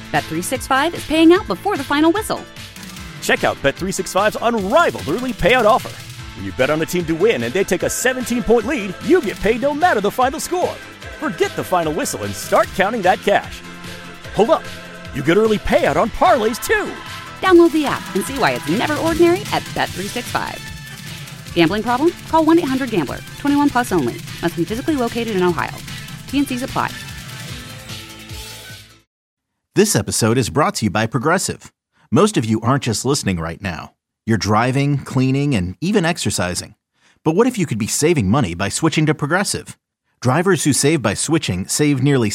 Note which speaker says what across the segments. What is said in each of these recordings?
Speaker 1: Bet365 is paying out before the final whistle.
Speaker 2: Check out Bet365's unrivaled early payout offer. When you bet on a team to win and they take a 17-point lead, you get paid no matter the final score. Forget the final whistle and start counting that cash. Hold up. You get early payout on parlays, too.
Speaker 1: Download the app and see why it's never ordinary at Bet365. Gambling problem? Call 1-800-GAMBLER. 21 plus only. Must be physically located in Ohio. T&Cs apply.
Speaker 3: This episode is brought to you by Progressive. Most of you aren't just listening right now. You're driving, cleaning, and even exercising. But what if you could be saving money by switching to Progressive? Drivers who save by switching save nearly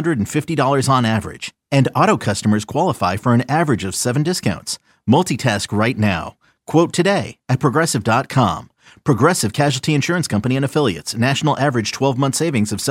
Speaker 3: $750 on average. And auto customers qualify for an average of 7 discounts. Multitask right now. Quote today at Progressive.com. Progressive Casualty Insurance Company and Affiliates. National average 12-month savings of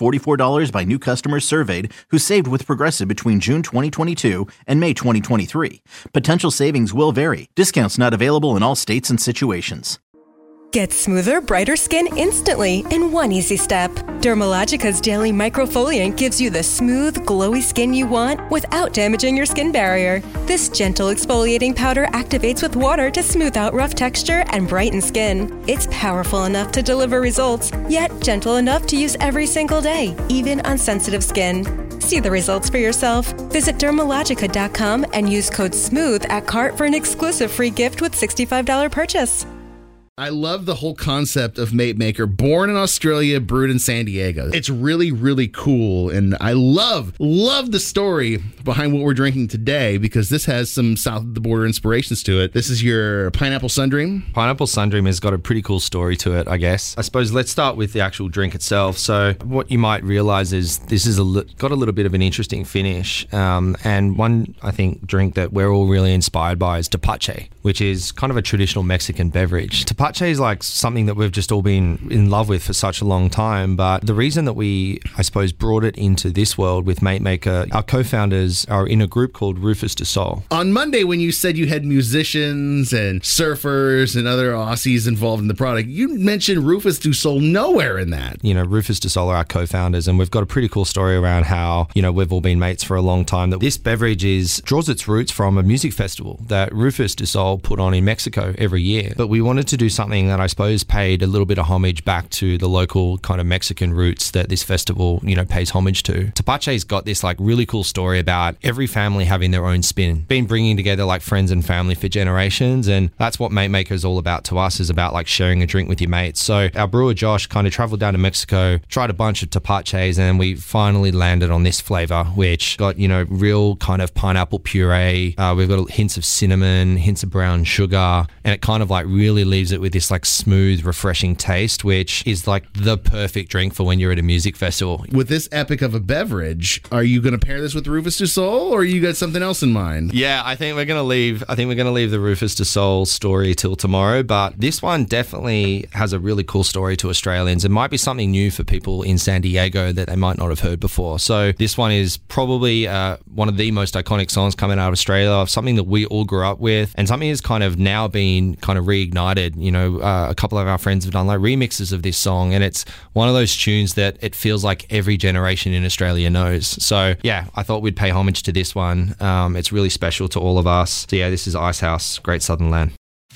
Speaker 3: $744 by new customers surveyed who saved with Progressive between June 2022 and May 2023. Potential savings will vary. Discounts not available in all states and situations.
Speaker 4: Get smoother, brighter skin instantly in one easy step. Dermalogica's Daily Microfoliant gives you the smooth, glowy skin you want without damaging your skin barrier. This gentle exfoliating powder activates with water to smooth out rough texture and brighten skin. It's powerful enough to deliver results, yet gentle enough to use every single day, even on sensitive skin. See the results for yourself. Visit Dermalogica.com and use code SMOOTH at cart for an exclusive free gift with $65 purchase.
Speaker 5: I love the whole concept of Mate Maker, born in Australia, brewed in San Diego. It's really, really cool. And I love the story behind what we're drinking today because this has some south of the border inspirations to it. This is your Pineapple Sundream.
Speaker 6: Pineapple Sundream has got a pretty cool story to it, I guess. I suppose let's start with the actual drink itself. So what you might realize is this is got a little bit of an interesting finish. And one, I think, drink that we're all really inspired by is tepache, which is kind of a traditional Mexican beverage. Tepache is like something that we've just all been in love with for such a long time, but the reason that we, I suppose, brought it into this world with Mate Maker, our co-founders are in a group called Rufus Du Sol.
Speaker 5: On Monday, when you said you had musicians and surfers and other Aussies involved in the product, you mentioned Rufus Du Sol nowhere in that.
Speaker 6: You know, Rufus Du Sol are our co-founders, and we've got a pretty cool story around how, you know, we've all been mates for a long time. That this beverage draws its roots from a music festival that Rufus Du Sol put on in Mexico every year. But we wanted to do something that I suppose paid a little bit of homage back to the local kind of Mexican roots that this festival, you know, pays homage to. Tepache's got this like really cool story about every family having their own spin, been bringing together like friends and family for generations, and that's what Mate Maker is all about to us, is about like sharing a drink with your mates. So our brewer Josh kind of traveled down to Mexico, tried a bunch of tepaches, and we finally landed on this flavor, which got, you know, real kind of pineapple puree. We've got hints of cinnamon, hints of brown sugar, and it kind of like really leaves it with this like smooth, refreshing taste, which is like the perfect drink for when you're at a music festival.
Speaker 5: With this epic of a beverage, are you going to pair this with Rufus Du Sol, or you got something else in mind?
Speaker 6: Yeah, I think we're going to leave the Rufus Du Sol story till tomorrow, but this one definitely has a really cool story to Australians. It might be something new for people in San Diego that they might not have heard before. So this one is probably one of the most iconic songs coming out of Australia, something that we all grew up with, and something that's kind of now been kind of reignited. You know, a couple of our friends have done like remixes of this song, and it's one of those tunes that it feels like every generation in Australia knows. So yeah, I thought we'd pay homage to this one. It's really special to all of us. So yeah, this is Icehouse, Great Southern Land.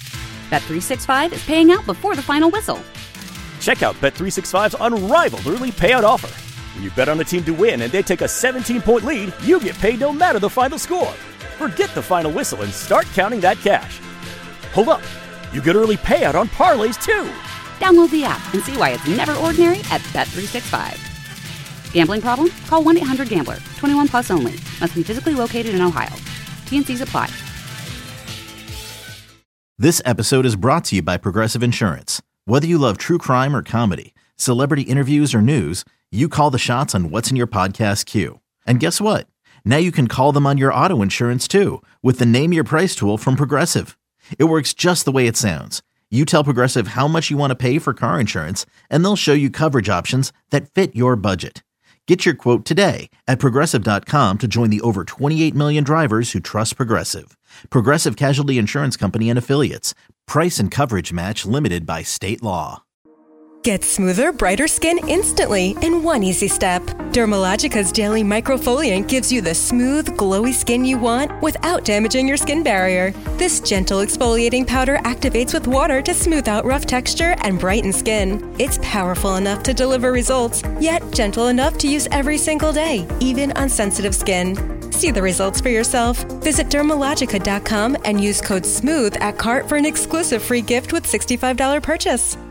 Speaker 1: Bet365 is paying out before the final whistle.
Speaker 2: Check out Bet365's unrivaled early payout offer. When you bet on a team to win and they take a 17-point lead, you get paid no matter the final score. Forget the final whistle and start counting that cash. Hold up. You get early payout on parlays, too.
Speaker 1: Download the app and see why it's never ordinary at Bet365. Gambling problem? Call 1-800-GAMBLER. 21 plus only. Must be physically located in Ohio. T&Cs apply.
Speaker 3: This episode is brought to you by Progressive Insurance. Whether you love true crime or comedy, celebrity interviews or news, you call the shots on what's in your podcast queue. And guess what? Now you can call them on your auto insurance, too, with the Name Your Price tool from Progressive. It works just the way it sounds. You tell Progressive how much you want to pay for car insurance, and they'll show you coverage options that fit your budget. Get your quote today at Progressive.com to join the over 28 million drivers who trust Progressive. Progressive Casualty Insurance Company and Affiliates. Price and coverage match limited by state law.
Speaker 4: Get smoother, brighter skin instantly in one easy step. Dermalogica's Daily Microfoliant gives you the smooth, glowy skin you want without damaging your skin barrier. This gentle exfoliating powder activates with water to smooth out rough texture and brighten skin. It's powerful enough to deliver results, yet gentle enough to use every single day, even on sensitive skin. See the results for yourself. Visit Dermalogica.com and use code SMOOTH at cart for an exclusive free gift with $65 purchase.